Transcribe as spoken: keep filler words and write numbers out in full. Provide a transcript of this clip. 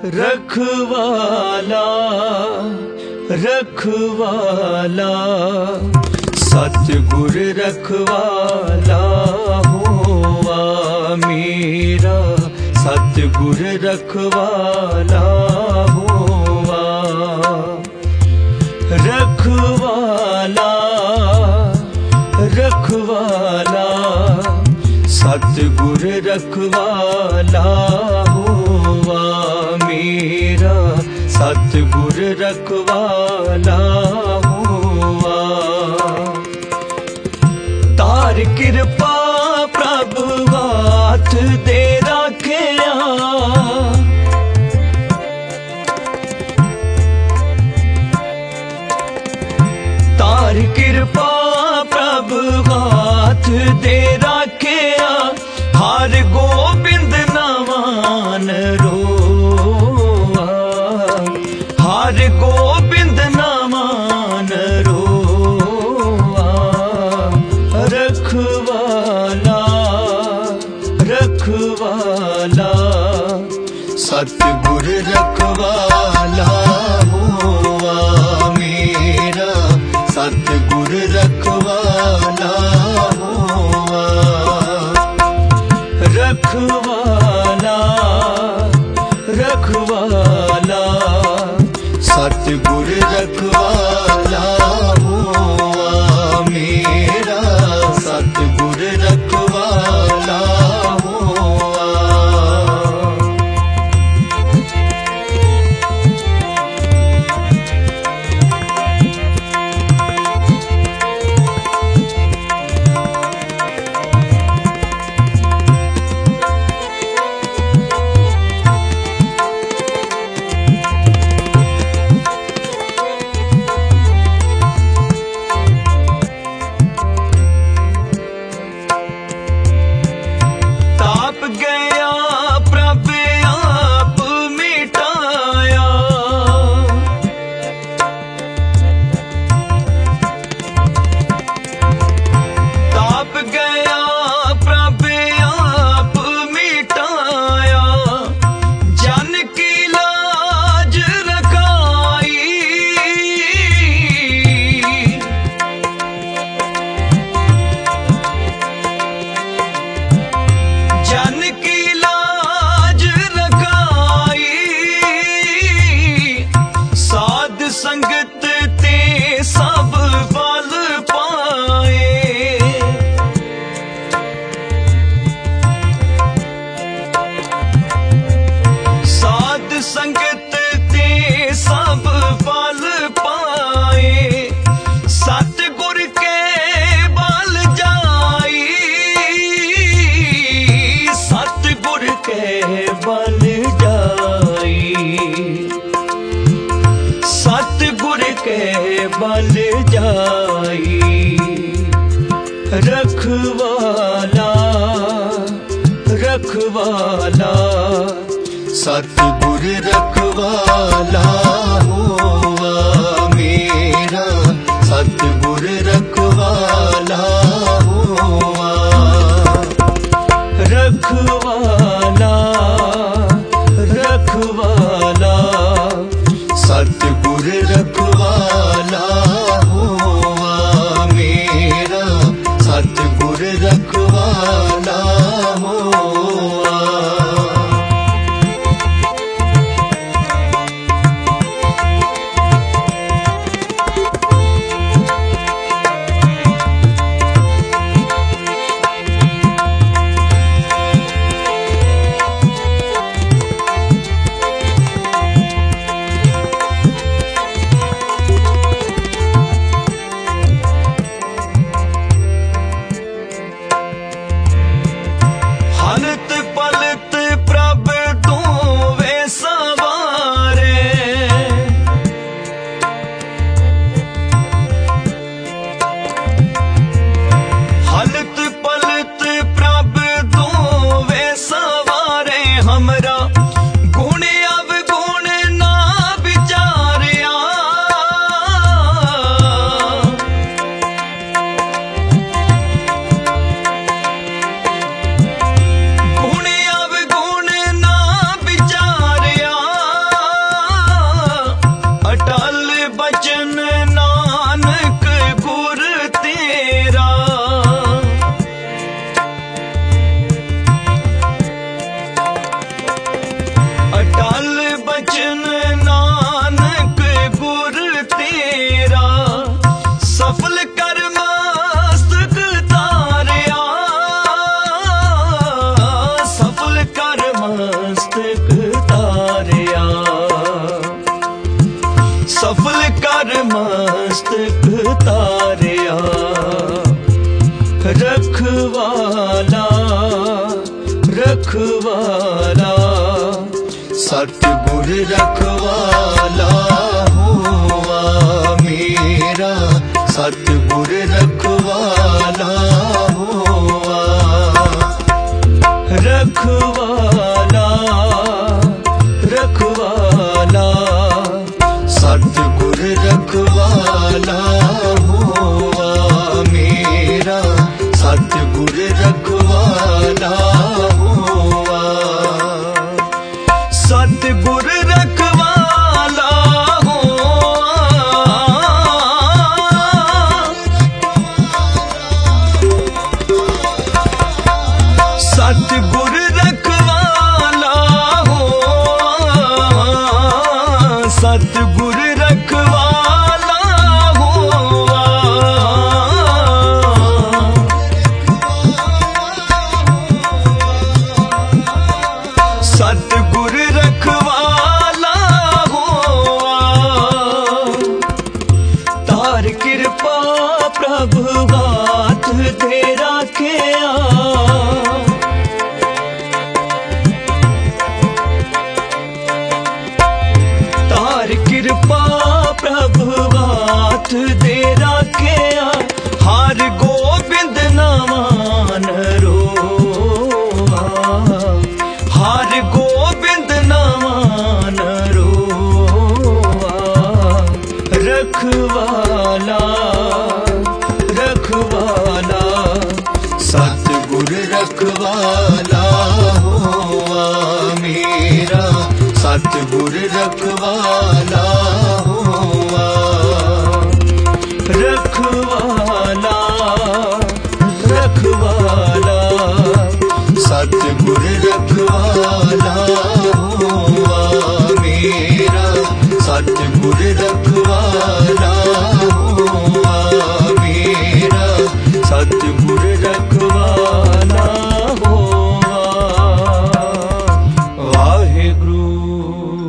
रखवाला रखवाला सतगुर रखवाला हुआ मेरा, सतगुर रखवाला हुआ। रखवाला रखवाला सतगुर रखवाला हुआ मेरा, सतगुर रखवाला हुआ। तार कृपा प्रभु हाथ दे रखिया, तार कृपा प्रभु हाथ दे रखिया। हर गोबिंद नवान रोआ, हर गोबिंद नवान रोआ। रखवाला रखवाला सतगुर रखवाला हुआ मेरा, सतगुर रखवाला हुआ। रखवाला रखवाला सतगुर रखवाला हुआ मेरा, सतगुर रखवाला हुआ। संगत ते सब फल पाए, साध संगत ते सब फल पाए। सतगुर के बल जाई, सतगुर के बल जाई, सतगुर के बल जाई। रखवाला रखवाला सतगुर रखवाला हुआ मेरा, सतगुर रखवाला हुआ। रखवाला रखवाला सतगुर रखवाला हुआ मेरा, सतगुर रखवाला हुआ। मस्तक तारिया, सफल कर मस्तक तारिया। रखवाला रखवाला सतगुर रखवाला हुआ मेरा, सतगुर रखवाला हुआ। रखवाला रखवाला सतगुर रखवाला हुआ मेरा, सतगुर रखवाला हुआ। सतगुर रखवाला सतगुर रखवाला हुआ, सतगुर रखवाला हुआ। सतगुर रखवाला हुआ। तार कृपा प्रभु हाथ तेरा किया, कृपा प्रभु हाथ दे रखिया। हार गोबिंद नामान रोआ, हार गोबिंद नामान रोआ। रखवाला रखवाला सतगुर रखवाला हुआ मेरा, सतगुर रखवाला हुआ। रखवाला रखवाला सतगुर रखवाला हुआ मेरा, सतगुर रखवाला हुआ मेरा, सतगुर रखवाला हुआ। वाहिगुरु।